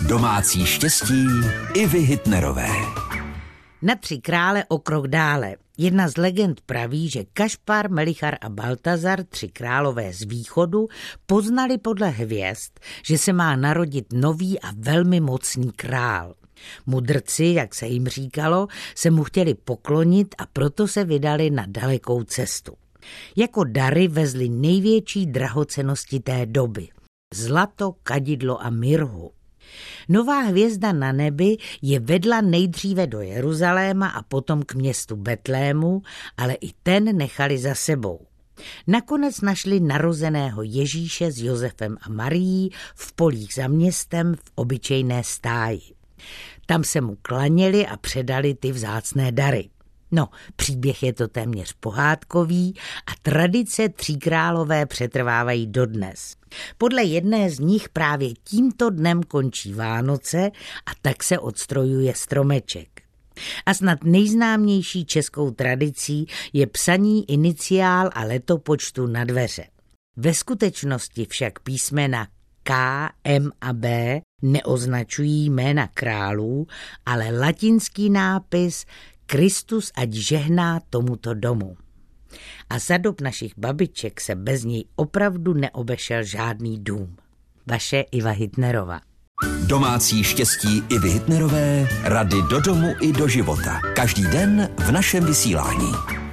Domácí štěstí Ivy Hitnerové. Na 3 krále o krok dále. Jedna z legend praví, že Kašpar, Melichar a Baltazar, 3 králové z východu, poznali podle hvězd, že se má narodit nový a velmi mocný král. Mudrci, jak se jim říkalo, se mu chtěli poklonit a proto se vydali na dalekou cestu. Jako dary vezli největší drahocennosti té doby. Zlato, kadidlo a mirhu. Nová hvězda na nebi je vedla nejdříve do Jeruzaléma a potom k městu Betlému, ale i ten nechali za sebou. Nakonec našli narozeného Ježíše s Josefem a Marií v polích za městem v obyčejné stáji. Tam se mu klaněli a předali ty vzácné dary. No, příběh je to téměř pohádkový a tradice 3 králové přetrvávají dodnes. Podle jedné z nich právě tímto dnem končí Vánoce a tak se odstrojuje stromeček. A snad nejznámější českou tradicí je psaní iniciál a letopočtu na dveře. Ve skutečnosti však písmena K, M a B neoznačují jména králů, ale latinský nápis Kristus ať žehná tomuto domu. A za dob našich babiček se bez něj opravdu neobešel žádný dům. Vaše Iva Hitnerová. Domácí štěstí Ivy Hitnerové, rady do domu i do života. Každý den v našem vysílání.